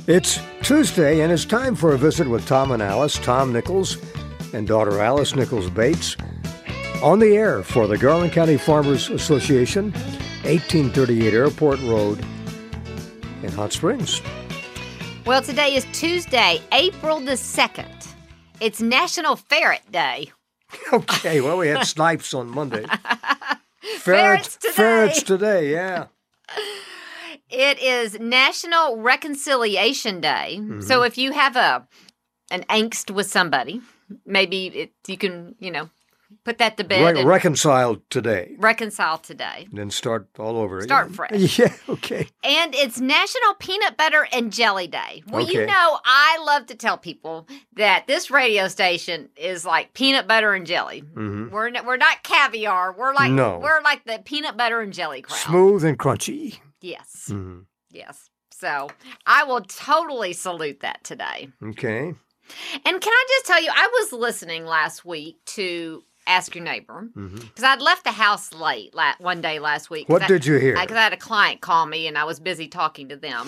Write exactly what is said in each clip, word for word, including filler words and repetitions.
It's Tuesday, and it's time for a visit with Tom and Alice, Tom Nichols and daughter Alice Nichols Bates, on the air for the Garland County Farmers Association, eighteen thirty-eight Airport Road in Hot Springs. Well, today is Tuesday, April the second. It's National Ferret Day. Okay, well, we had snipes on Monday. Ferrets today. Ferrets today, yeah. It is National Reconciliation Day. Mm-hmm. So if you have a an angst with somebody, maybe it, you can, you know, put that to bed. Re- and reconcile today. Reconcile today. And then start all over again. Start fresh. Yeah, okay. And it's National Peanut Butter and Jelly Day. Well, okay. You know, I love to tell people that this radio station is like peanut butter and jelly. Mm-hmm. We're not, we're not caviar. We're like no. we're like the peanut butter and jelly crowd. Smooth and crunchy. Yes. Mm-hmm. Yes. So I will totally salute that today. Okay. And can I just tell you, I was listening last week to Ask Your Neighbor because mm-hmm. I'd left the house late la- one day last week. What I, did you hear? Because I, I had a client call me and I was busy talking to them.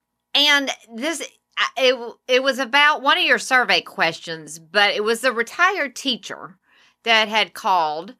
And this, it, it was about one of your survey questions, but it was a retired teacher that had called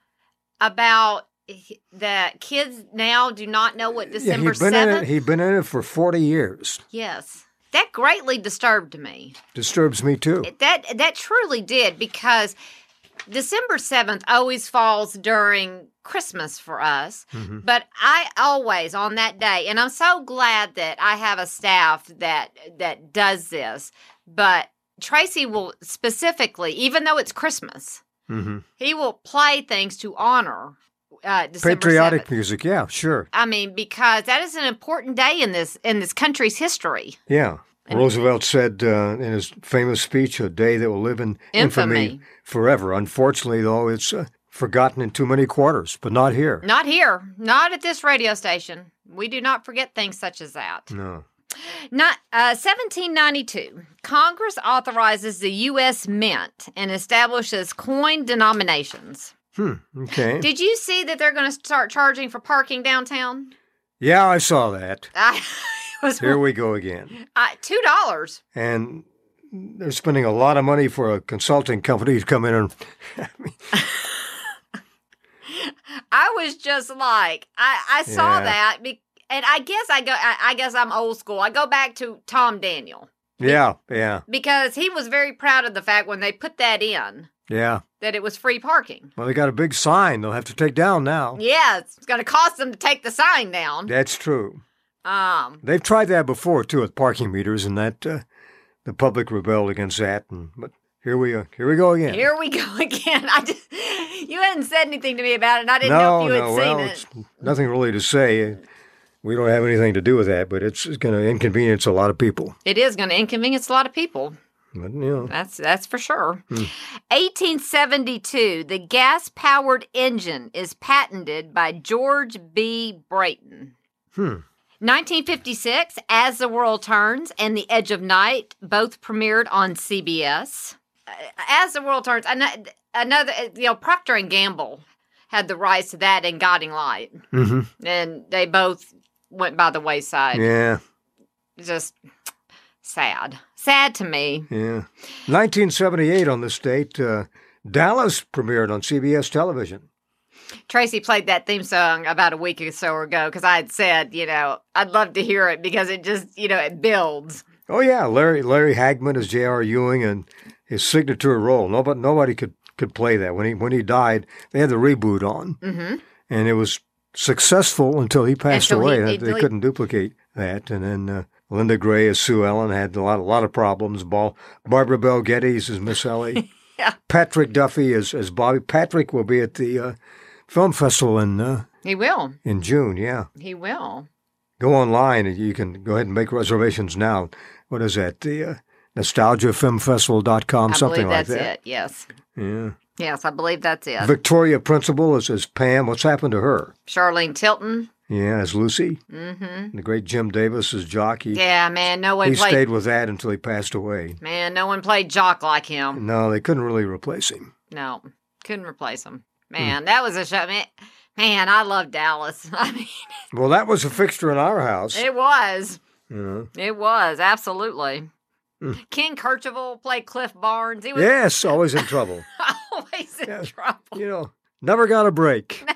about that kids now do not know what December yeah, he'd been seventh. In it, he'd been in it for forty years. Yes. That greatly disturbed me. Disturbs me too. That that truly did, because December seventh always falls during Christmas for us. Mm-hmm. But I always, on that day, and I'm so glad that I have a staff that that does this, but Tracy will specifically, even though it's Christmas, mm-hmm. he will play things to honor Uh, December patriotic seventh. Music, yeah, sure. I mean, because that is an important day in this in this country's history. Yeah. And Roosevelt said uh, in his famous speech, a day that will live in infamy, infamy forever. Unfortunately, though, it's uh, forgotten in too many quarters, but not here. Not here. Not at this radio station. We do not forget things such as that. No. Not, uh, seventeen ninety-two, Congress authorizes the U S Mint and establishes coin denominations. Hmm, okay. Did you see that they're going to start charging for parking downtown? Yeah, I saw that. I was Here we go again. Uh, two dollars. And they're spending a lot of money for a consulting company to come in and... I, mean, I was just like, I, I saw yeah. that, be, and I guess I go. I, I guess I'm old school. I go back to Tom Daniel. Yeah, yeah. Because he was very proud of the fact when they put that in. Yeah. That it was free parking. Well, they got a big sign they'll have to take down now. Yeah, it's going to cost them to take the sign down. That's true. Um, They've tried that before, too, with parking meters, and that uh, the public rebelled against that. And, but here we go. Here we go again. Here we go again. I just, you hadn't said anything to me about it, and I didn't no, know if you no, had well, seen it's it. Nothing really to say. We don't have anything to do with that, but it's going to inconvenience a lot of people. It is going to inconvenience a lot of people. But, you know. That's that's for sure. Hmm. eighteen seventy-two, the gas-powered engine is patented by George B. Brayton. Hmm. nineteen fifty-six, As the World Turns and The Edge of Night both premiered on C B S. Uh, As the World Turns, another, you know, Procter and Gamble had the rights to that and Guiding Light. Mm-hmm. And they both went by the wayside. Yeah. Just sad. Sad to me. Yeah. nineteen seventy-eight on the state, uh, Dallas premiered on C B S television. Tracy played that theme song about a week or so ago because I had said, you know, I'd love to hear it because it just, you know, it builds. Oh, yeah. Larry Larry Hagman as J R. Ewing and his signature role. Nobody, nobody could, could play that. When he when he died, they had the reboot on. Mm-hmm. And it was successful until he passed until away. He, they he, couldn't duplicate that. And then uh, Linda Gray as Sue Ellen had a lot, a lot of problems. Ball, Barbara Bell Geddes as Miss Ellie. Yeah. Patrick Duffy as, as Bobby. Patrick will be at the uh, film festival in uh, he will in June. Yeah, he will. Go online and you can go ahead and make reservations now. What is that? The uh, nostalgia film festival dot com, I something believe like that's that. it. Yes. Yeah. Yes, I believe that's it. Victoria Principal as, as Pam. What's happened to her? Charlene Tilton. Yeah, as Lucy. Mm-hmm. The great Jim Davis as Jock. He, yeah, man, no one he played. stayed with that until he passed away. Man, no one played Jock like him. No, they couldn't really replace him. No, couldn't replace him. Man, hmm. that was a show. Man, man, I love Dallas. I mean, well, that was a fixture in our house. It was. You know? It was, absolutely. Mm. Ken Kercheval played Cliff Barnes. He was Yes, always in trouble. always in Yeah, trouble. You know, never got a break.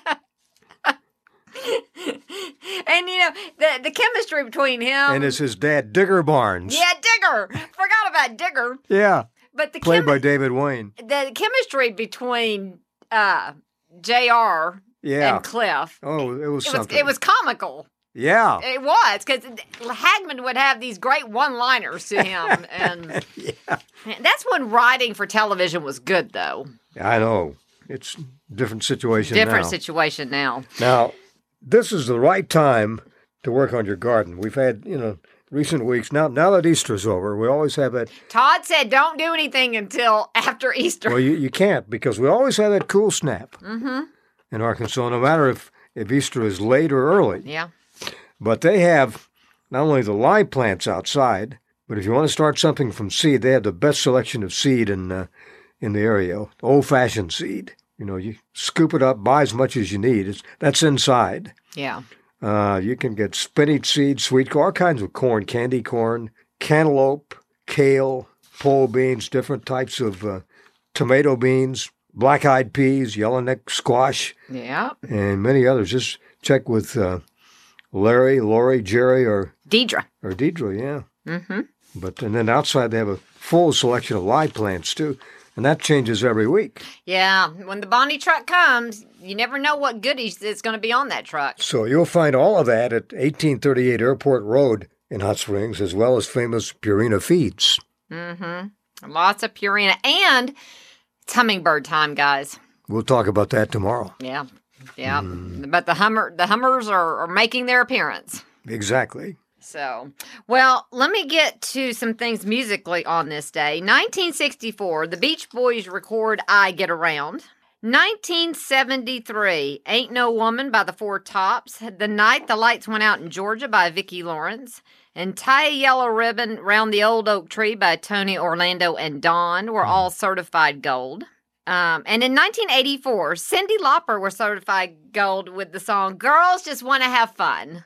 And, you know, the, the chemistry between him... And it's his dad, Digger Barnes. Yeah, Digger. Forgot about Digger. Yeah. But the Played chemi- by David Wayne. the chemistry between uh, J R Yeah. and Cliff, Oh, it was it was, something. it was comical. Yeah. It was, because Hagman would have these great one-liners to him. And Yeah. that's when writing for television was good, though. I know. It's a different situation Different now. situation now. Now, this is the right time to work on your garden. We've had, you know, recent weeks. Now, now that Easter's over, we always have that. Todd said don't do anything until after Easter. Well, you, you can't because we always have that cool snap Mm-hmm. in Arkansas, no matter if, if Easter is late or early. Yeah. But they have not only the live plants outside, but if you want to start something from seed, they have the best selection of seed in uh, in the area. Old-fashioned seed. You know, you scoop it up, buy as much as you need. It's, that's inside. Yeah. Uh, you can get spinach seed, sweet corn, all kinds of corn, candy corn, cantaloupe, kale, pole beans, different types of uh, tomato beans, black-eyed peas, yellowneck squash, Yeah. and many others. Just check with uh, Larry, Lori, Jerry, or Deidre. or Deidre, yeah. Mm-hmm. But and then outside they have a full selection of live plants too, and that changes every week. Yeah. When the Bonnie truck comes, you never know what goodies is going to be on that truck. So you'll find all of that at eighteen thirty-eight Airport Road in Hot Springs, as well as famous Purina feeds. Mm-hmm. Lots of Purina. And it's hummingbird time, guys. We'll talk about that tomorrow. Yeah. Yeah. Mm. But the Hummer the Hummers are, are making their appearance. Exactly. So, well, let me get to some things musically on this day. nineteen sixty-four, the Beach Boys record I Get Around. nineteen seventy-three, Ain't No Woman by the Four Tops. The Night the Lights Went Out in Georgia by Vicki Lawrence. And Tie a Yellow Ribbon Round the Old Oak Tree by Tony Orlando and Dawn were all certified gold. Um, and in nineteen eighty-four, Cyndi Lauper was certified gold with the song Girls Just Want to Have Fun.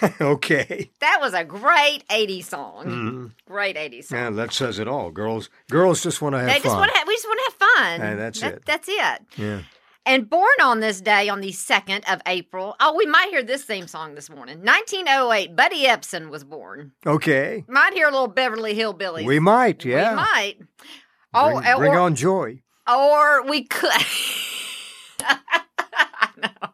Okay. That was a great eighties song. Mhm. Great eighties song. Yeah, that says it all. Girls, girls just want to have They fun. just want to have, we just want to have fun. And that's That- it. That's it. Yeah. And born on this day, on the second of April, oh, we might hear this theme song this morning. nineteen oh eight, Buddy Epson was born. Okay. Might hear a little Beverly Hillbillies. We might. Yeah. We might. Oh, Bring, bring or, on joy. or we could. I know.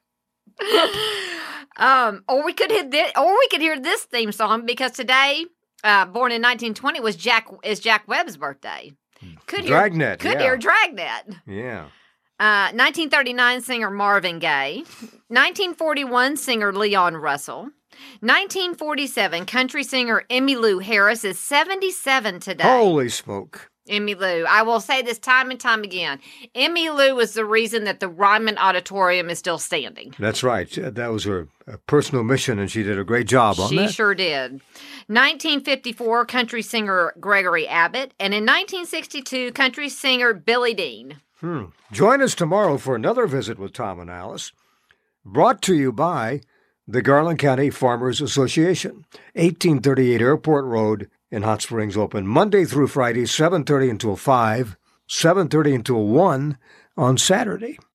Um, or we could hear this, or we could hear this theme song because today, uh, born in nineteen twenty, was Jack is Jack Webb's birthday. Could hear, Dragnet. Could yeah. hear Dragnet. Yeah. Uh, nineteen thirty-nine, singer Marvin Gaye. nineteen forty-one, singer Leon Russell. nineteen forty-seven, country singer Emmylou Harris is seventy-seven today. Holy smoke. Emmylou. I will say this time and time again. Emmylou is the reason that the Ryman Auditorium is still standing. That's right. That was her uh, personal mission, and she did a great job on She that. sure did. nineteen fifty-four, country singer Gregory Abbott. And in nineteen sixty-two, country singer Billy Dean. Hmm. Join us tomorrow for another visit with Tom and Alice, brought to you by the Garland County Farmers Association, eighteen thirty-eight Airport Road in Hot Springs, open Monday through Friday, seven thirty until five, seven thirty until one on Saturday.